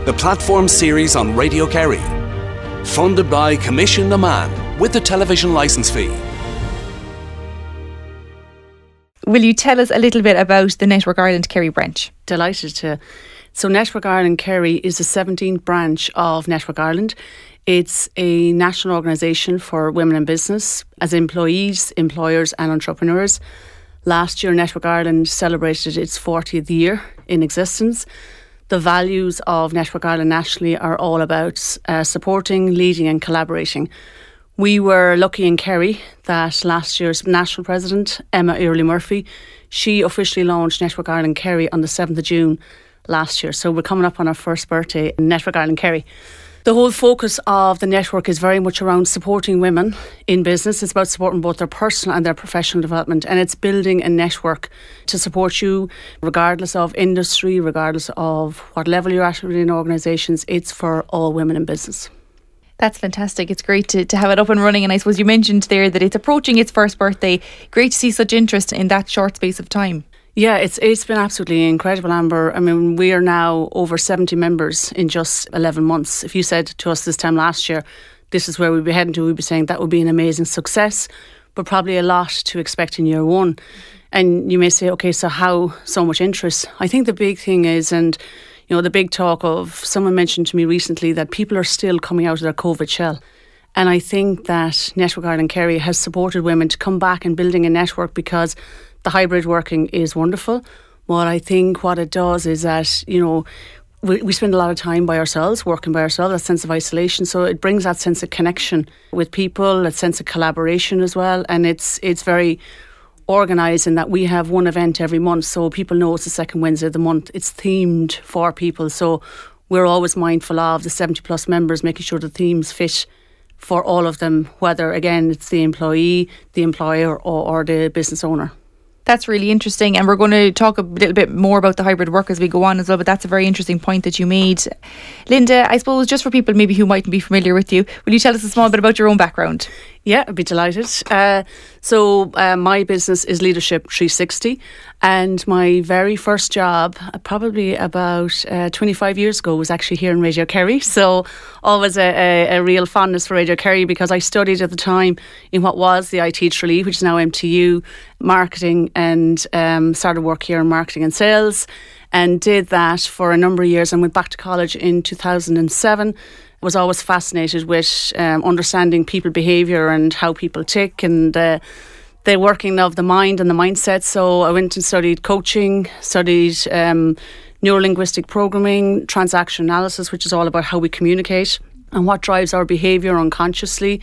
the platform series on Radio Kerry. Funded by Commission na Man with the television licence fee. Will you tell us a little bit about the Network Ireland Kerry branch? Delighted to. So Network Ireland Kerry is the 17th branch of Network Ireland. It's a national organisation for women in business as employees, employers and entrepreneurs. Last year, Network Ireland celebrated its 40th year in existence. The values of Network Ireland nationally are all about supporting, leading and collaborating. We were lucky in Kerry that last year's national president, Emma Early-Murphy, she officially launched Network Ireland Kerry on the 7th of June last year. So we're coming up on our first birthday in Network Ireland Kerry. The whole focus of the network is very much around supporting women in business. It's about supporting both their personal and their professional development, and it's building a network to support you regardless of industry, regardless of what level you're at within organisations. It's for all women in business. That's fantastic. It's great to have it up and running, and I suppose you mentioned there that it's approaching its first birthday. Great to see such interest in that short space of time. Yeah, it's been absolutely incredible, Amber. I mean, we are now over 70 members in just 11 months. If you said to us this time last year, this is where we'd be heading to, we'd be saying that would be an amazing success, but probably a lot to expect in year one. And you may say, okay, so how so much interest? I think the big thing is, and you know, the big talk of, someone mentioned to me recently that people are still coming out of their COVID shell. And I think that Network Ireland Kerry has supported women to come back and building a network, because the hybrid working is wonderful. What I think what it does is that, you know, we spend a lot of time by ourselves, working by ourselves, that sense of isolation. So it brings that sense of connection with people, that sense of collaboration as well. And it's very organised in that we have one event every month. So people know it's the second Wednesday of the month. It's themed for people. So we're always mindful of the 70 plus members, making sure the themes fit for all of them, whether, again, it's the employee, the employer or the business owner. That's really interesting, and we're going to talk a little bit more about the hybrid work as we go on as well, but that's a very interesting point that you made. Linda, I suppose just for people maybe who mightn't be familiar with you, will you tell us a small bit about your own background? Yeah, I'd be delighted. So my business is Leadership 360, and my very first job, probably about 25 years ago, was actually here in Radio Kerry. So always a real fondness for Radio Kerry, because I studied at the time in what was the IT Tralee, which is now MTU, marketing, and started work here in marketing and sales, and did that for a number of years and went back to college in 2007. Was always fascinated with understanding people behaviour and how people tick, and the working of the mind and the mindset. So I went and studied coaching, studied neuro-linguistic programming, transaction analysis, which is all about how we communicate and what drives our behaviour unconsciously.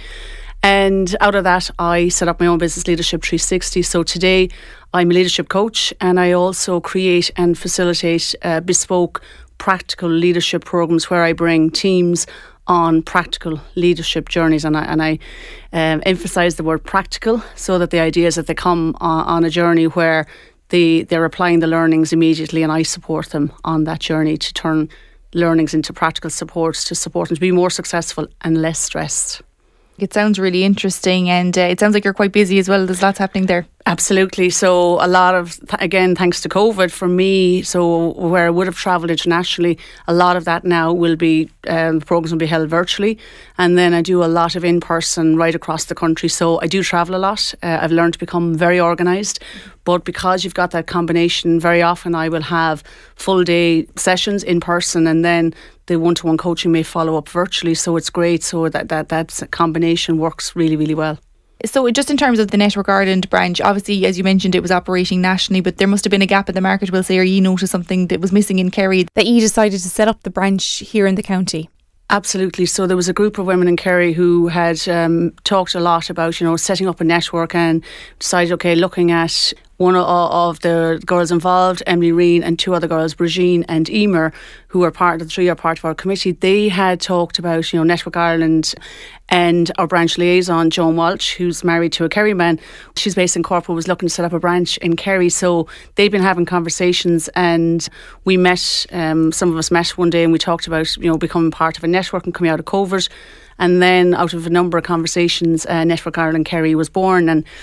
And out of that, I set up my own business, Leadership 360. So today, I'm a leadership coach, and I also create and facilitate bespoke practical leadership programs where I bring teams on practical leadership journeys, and I emphasise the word practical, so that the idea is that they come on a journey where they're applying the learnings immediately, and I support them on that journey to turn learnings into practical supports to support them to be more successful and less stressed. It sounds really interesting, and it sounds like you're quite busy as well. There's lots happening there. Absolutely. So a lot of, again, thanks to COVID for me, so where I would have travelled internationally, a lot of that now will be, programmes will be held virtually. And then I do a lot of in-person right across the country. So I do travel a lot. I've learned to become very organised. But because you've got that combination, very often I will have full day sessions in person, and then the one-to-one coaching may follow up virtually. So it's great. So that combination works really, really well. So just in terms of the Network Ireland branch, obviously, as you mentioned, it was operating nationally, but there must have been a gap in the market, we'll say, or you noticed something that was missing in Kerry, that you decided to set up the branch here in the county. Absolutely. So there was a group of women in Kerry who had talked a lot about, setting up a network, and decided, okay, looking at one of the girls involved, Emily Reen, and two other girls, Brigitte and Emer, who were part of the three are part of our committee. They had talked about, Network Ireland, and our branch liaison, Joan Walsh, who's married to a Kerry man. She's based in Cork, was looking to set up a branch in Kerry. So they've been having conversations, and we met, some of us met one day, and we talked about, becoming part of a network and coming out of COVID. And then out of a number of conversations, Network Ireland Kerry was born. And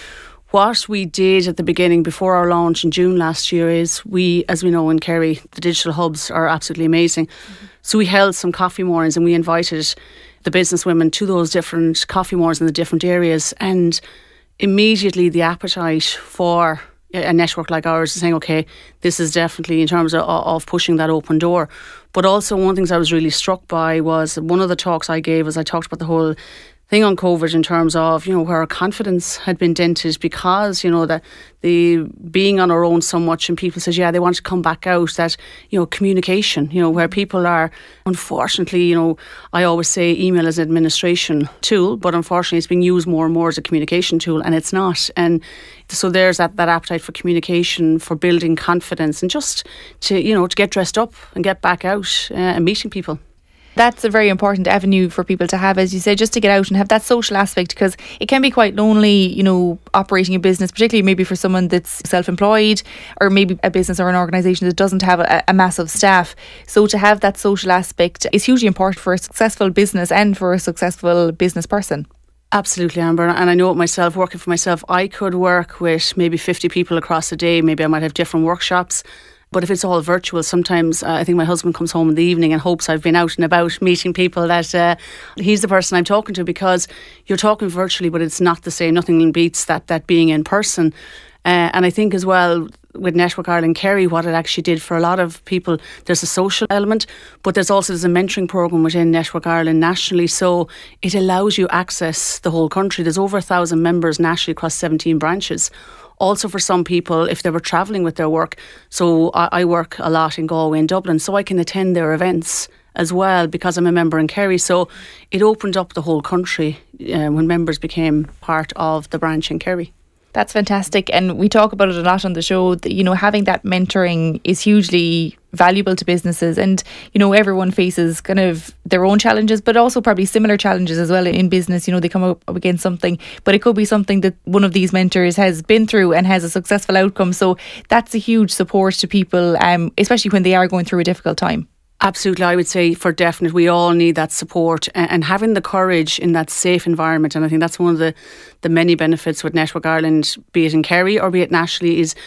What we did at the beginning, before our launch in June last year, is as we know in Kerry, the digital hubs are absolutely amazing. Mm-hmm. So we held some coffee mornings and we invited the business women to those different coffee mornings in the different areas, and immediately the appetite for a network like ours is saying, okay, this is definitely in terms of pushing that open door. But also one of the things I was really struck by was one of the talks I gave, as I talked about the whole thing on COVID in terms of, where our confidence had been dented because, that the being on our own so much, and people said, they want to come back out, that, communication, where people are, unfortunately, I always say email is an administration tool, but unfortunately it's being used more and more as a communication tool, and it's not. And so there's that appetite for communication, for building confidence, and just to get dressed up and get back out and meeting people. That's a very important avenue for people to have, as you say, just to get out and have that social aspect, because it can be quite lonely, operating a business, particularly maybe for someone that's self-employed, or maybe a business or an organisation that doesn't have a massive staff. So to have that social aspect is hugely important for a successful business and for a successful business person. Absolutely, Amber. And I know it myself, working for myself, I could work with maybe 50 people across a day. Maybe I might have different workshops. But if it's all virtual, sometimes I think my husband comes home in the evening and hopes I've been out and about meeting people, that he's the person I'm talking to, because you're talking virtually, but it's not the same. Nothing beats that being in person. And I think as well, with Network Ireland Kerry, what it actually did for a lot of people, there's a social element, but there's a mentoring programme within Network Ireland nationally. So it allows you access the whole country. There's over 1,000 members nationally across 17 branches. Also for some people, if they were travelling with their work, so I work a lot in Galway and Dublin, so I can attend their events as well because I'm a member in Kerry. So it opened up the whole country when members became part of the branch in Kerry. That's fantastic, and we talk about it a lot on the show that, having that mentoring is hugely valuable to businesses, and everyone faces kind of their own challenges, but also probably similar challenges as well in business. They come up against something, but it could be something that one of these mentors has been through and has a successful outcome. So that's a huge support to people, especially when they are going through a difficult time. Absolutely, I would say for definite, we all need that support and having the courage in that safe environment. And I think that's one of the many benefits with Network Ireland, be it in Kerry or be it nationally, is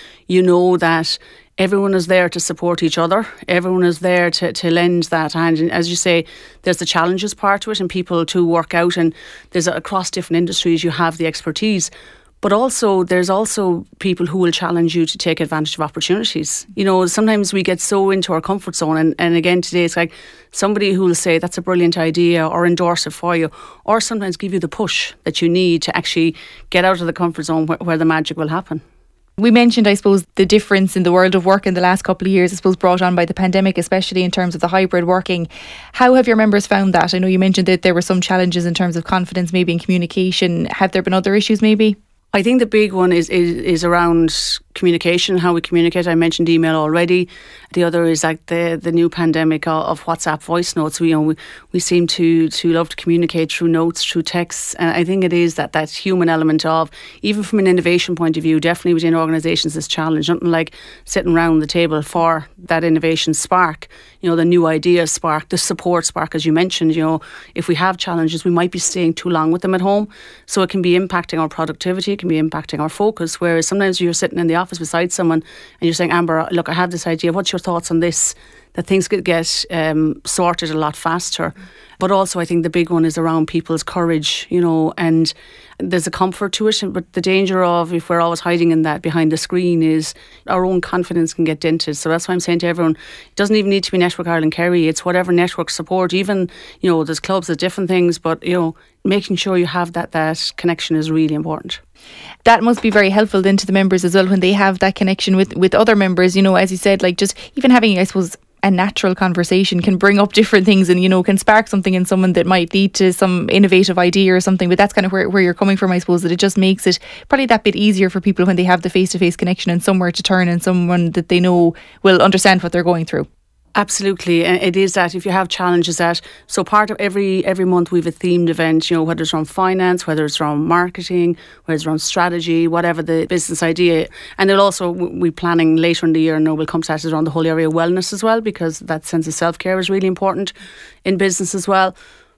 that everyone is there to support each other. Everyone is there to lend that hand. And as you say, there's the challenges part to it and people to work out, and there's across different industries you have the expertise. But also, there's also people who will challenge you to take advantage of opportunities. Sometimes we get so into our comfort zone. And again, today it's like somebody who will say, that's a brilliant idea, or endorse it for you, or sometimes give you the push that you need to actually get out of the comfort zone where the magic will happen. We mentioned, I suppose, the difference in the world of work in the last couple of years, I suppose, brought on by the pandemic, especially in terms of the hybrid working. How have your members found that? I know you mentioned that there were some challenges in terms of confidence, maybe in communication. Have there been other issues maybe? I think the big one is around communication, how we communicate. I mentioned email already. The other is like the new pandemic of WhatsApp voice notes. We seem to love to communicate through notes, through texts. And I think it is that human element of, even from an innovation point of view, definitely within organisations is challenged. Nothing like sitting around the table for that innovation spark, the new idea spark, the support spark, as you mentioned. If we have challenges, we might be staying too long with them at home. So it can be impacting our productivity, it can be impacting our focus. Whereas sometimes you're sitting in the office beside someone and you're saying, Amber, look, I have this idea. What's your thoughts on this? That things could get sorted a lot faster. But also I think the big one is around people's courage, and there's a comfort to it. But the danger of, if we're always hiding in that behind the screen, is our own confidence can get dented. So that's why I'm saying to everyone, it doesn't even need to be Network Ireland Kerry. It's whatever network support, even, there's clubs, there's different things, but, making sure you have that connection is really important. That must be very helpful then to the members as well when they have that connection with other members, as you said, like just even having, I suppose, a natural conversation can bring up different things and, can spark something in someone that might lead to some innovative idea or something. But that's kind of where you're coming from, I suppose, that it just makes it probably that bit easier for people when they have the face-to-face connection and somewhere to turn and someone that they know will understand what they're going through. Absolutely, and it is that if you have challenges so part of every month we have a themed event, whether it's around finance, whether it's around marketing, whether it's around strategy, whatever the business idea. And it'll also, we're planning later in the year, we'll come to that around the whole area of wellness as well, because that sense of self-care is really important in business as well.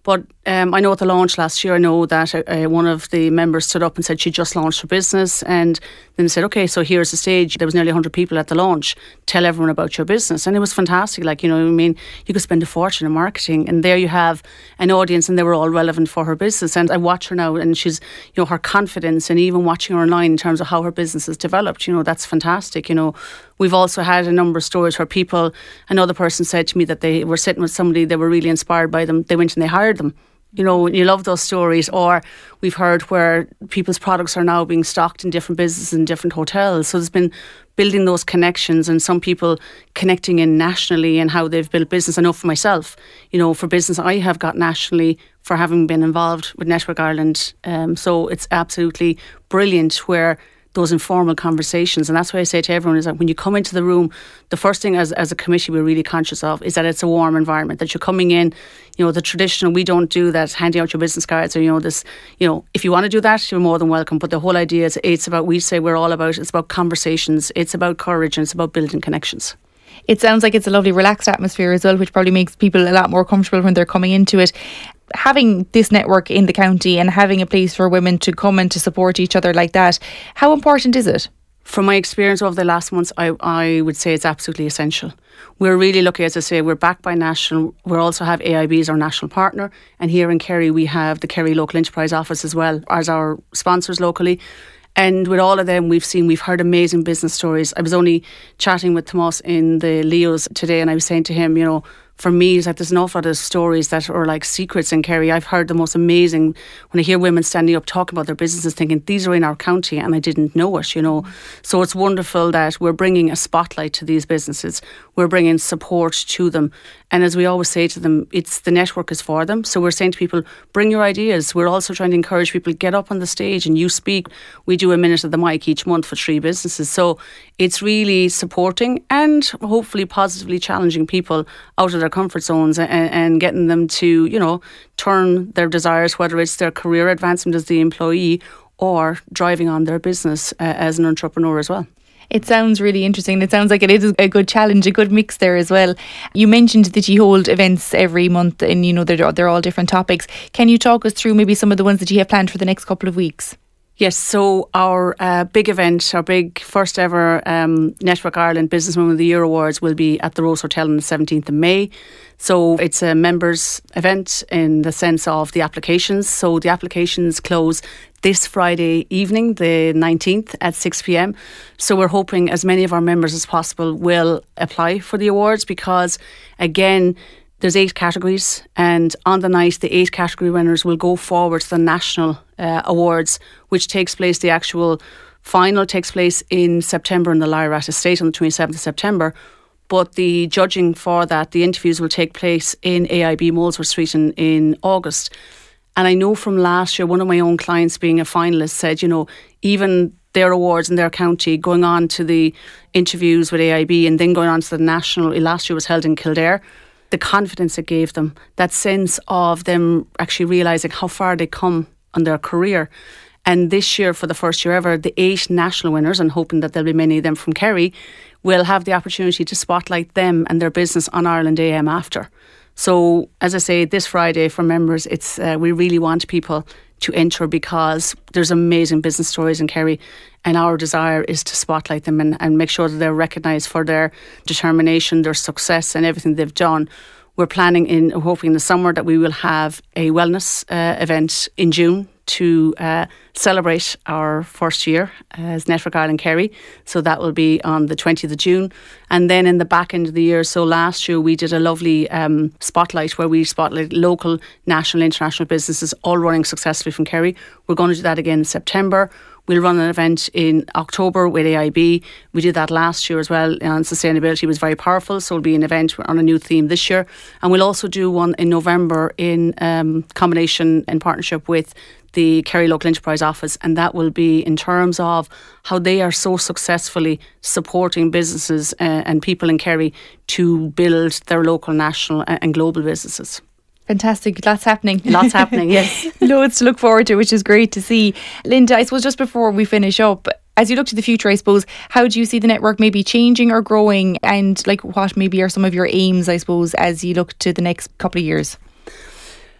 But I know at the launch last year, I know that one of the members stood up and said she just launched her business, and then said, okay, so here's the stage. There was nearly 100 people at the launch. Tell everyone about your business. And it was fantastic. Like, you know, I mean, you could spend a fortune in marketing, and there you have an audience, and they were all relevant for her business. And I watch her now, and she's, you know, her confidence, and even watching her online in terms of how her business has developed, you know, that's fantastic. You know, we've also had a number of stories where people, another person said to me that they were sitting with somebody, they were really inspired by them. They went and they hired them. You know, you love those stories. Or we've heard where people's products are now being stocked in different businesses and different hotels. So there's been building those connections, and some people connecting in nationally and how they've built business. I know for myself, you know, for business I have got nationally for having been involved with Network Ireland. So it's absolutely brilliant where those informal conversations. And that's why I say to everyone is that when you come into the room, the first thing as a committee we're really conscious of is that it's a warm environment, that you're coming in, you know, the traditional, we don't do that handing out your business cards or, you know, this, you know, if you want to do that, you're more than welcome. But the whole idea is it's about, we say we're all about, it's about conversations, it's about courage, and it's about building connections. It sounds like it's a lovely relaxed atmosphere as well, which probably makes people a lot more comfortable when they're coming into it. Having this network in the county and having a place for women to come and to support each other like that, how important is it? From my experience over the last months, I would say it's absolutely essential. We're really lucky, as I say, we're backed by National. We also have AIB as our national partner. And here in Kerry, we have the Kerry Local Enterprise Office as well as our sponsors locally. And with all of them, we've heard amazing business stories. I was only chatting with Tomas in the Leos today, and I was saying to him, you know, for me, it's like there's an awful lot of stories that are like secrets in Kerry. I've heard the most amazing, when I hear women standing up talking about their businesses, thinking these are in our county and I didn't know it, you know. So it's wonderful that we're bringing a spotlight to these businesses. We're bringing support to them. And as we always say to them, it's the network is for them. So we're saying to people, bring your ideas. We're also trying to encourage people, get up on the stage and you speak. We do a minute of the mic each month for 3 businesses. So it's really supporting and hopefully positively challenging people out of their comfort zones and getting them to, you know, turn their desires, whether it's their career advancement as the employee or driving on their business as an entrepreneur as well. It sounds really interesting. It sounds like it is a good challenge, a good mix there as well. You mentioned that you hold events every month and, you know, they're all different topics. Can you talk us through maybe some of the ones that you have planned for the next couple of weeks? Yes, so our big event, our big first ever Network Ireland Businesswoman of the Year Awards will be at the Rose Hotel on the 17th of May. So it's a members event in the sense of the applications. So the applications close this Friday evening, the 19th at 6 p.m. So we're hoping as many of our members as possible will apply for the awards because, again, there's 8 categories, and on the night, the 8 category winners will go forward to the national awards, which takes place, the actual final takes place in September in the Lyrat Estate on the 27th of September. But the judging for that, the interviews will take place in AIB Molesworth Street in August. And I know from last year, one of my own clients being a finalist said, you know, even their awards in their county, going on to the interviews with AIB and then going on to the national, last year was held in Kildare, the confidence it gave them, that sense of them actually realising how far they come on their career. And this year, for the first year ever, the 8 national winners, and hoping that there'll be many of them from Kerry, will have the opportunity to spotlight them and their business on Ireland AM after. So, as I say, this Friday for members, it's we really want people to enter because there's amazing business stories in Kerry, and our desire is to spotlight them and make sure that they're recognised for their determination, their success and everything they've done. We're hoping in the summer that we will have a wellness event in June to celebrate our first year as Network Ireland Kerry. So that will be on the 20th of June. And then in the back end of the year, so last year we did a lovely spotlight where we spotlight local, national, international businesses all running successfully from Kerry. We're going to do that again in September. We'll run an event in October with AIB. We did that last year as well on sustainability. It was very powerful. So it'll be an event on a new theme this year. And we'll also do one in November in combination and partnership with the Kerry Local Enterprise Office. And that will be in terms of how they are so successfully supporting businesses and people in Kerry to build their local, national and global businesses. Fantastic. Lots happening. Lots happening, yes. Loads to look forward to, which is great to see. Linda, I suppose just before we finish up, as you look to the future, I suppose, how do you see the network maybe changing or growing? And like what maybe are some of your aims, I suppose, as you look to the next couple of years?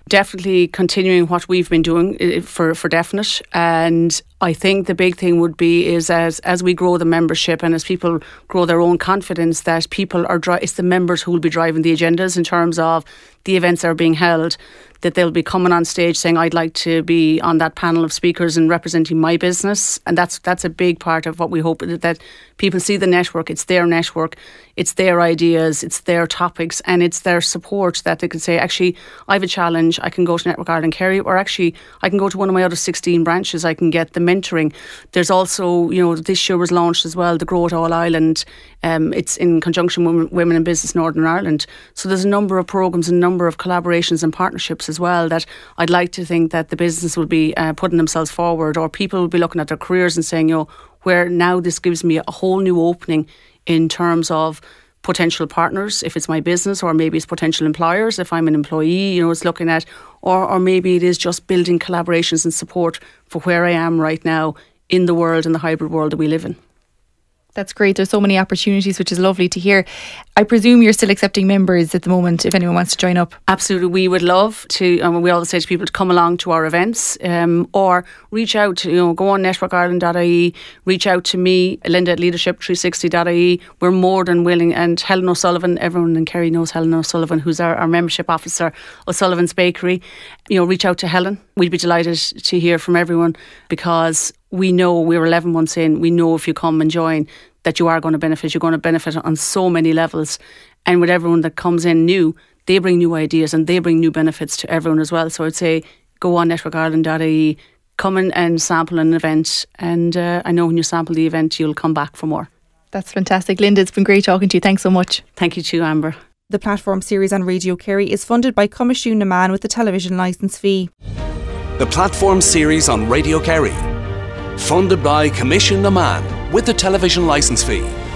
definitely continuing what we've been doing for definite. And I think the big thing would be is as we grow the membership and as people grow their own confidence, that people are it's the members who will be driving the agendas in terms of the events that are being held, that they'll be coming on stage saying, I'd like to be on that panel of speakers and representing my business. And that's a big part of what we hope, that people see the network. It's their network, it's their ideas, it's their topics, and it's their support, that they can say, actually, I have a challenge, I can go to Network Ireland Kerry, or actually I can go to one of my other 16 branches, I can get the mentoring. There's also, this year was launched as well, the Grow It All Ireland. It's in conjunction with Women in Business Northern Ireland. So there's a number of programmes, a number of collaborations and partnerships as well, that I'd like to think that the business will be putting themselves forward, or people will be looking at their careers and saying, where now this gives me a whole new opening in terms of potential partners, if it's my business, or maybe it's potential employers, if I'm an employee, it's looking at, or maybe it is just building collaborations and support for where I am right now in the world, in the hybrid world that we live in. That's great. There's so many opportunities, which is lovely to hear. I presume you're still accepting members at the moment if anyone wants to join up. Absolutely. We would love to, and we always say to people to come along to our events, or reach out to, go on networkireland.ie, reach out to me, Linda at leadership360.ie. We're more than willing, and Helen O'Sullivan, everyone in Kerry knows Helen O'Sullivan, who's our membership officer, O'Sullivan's Bakery. Reach out to Helen. We'd be delighted to hear from everyone, because we know we're 11 months in. We know if you come and join that you are going to benefit. You're going to benefit on so many levels. And with everyone that comes in new, they bring new ideas and they bring new benefits to everyone as well. So I'd say go on networkireland.ie, come in and sample an event. And I know when you sample the event, you'll come back for more. That's fantastic. Linda, it's been great talking to you. Thanks so much. Thank you too, Amber. The platform series on Radio Kerry is funded by Coimisiún na Man with the television licence fee. The platform series on Radio Kerry, funded by Coimisiún na Man with the television licence fee.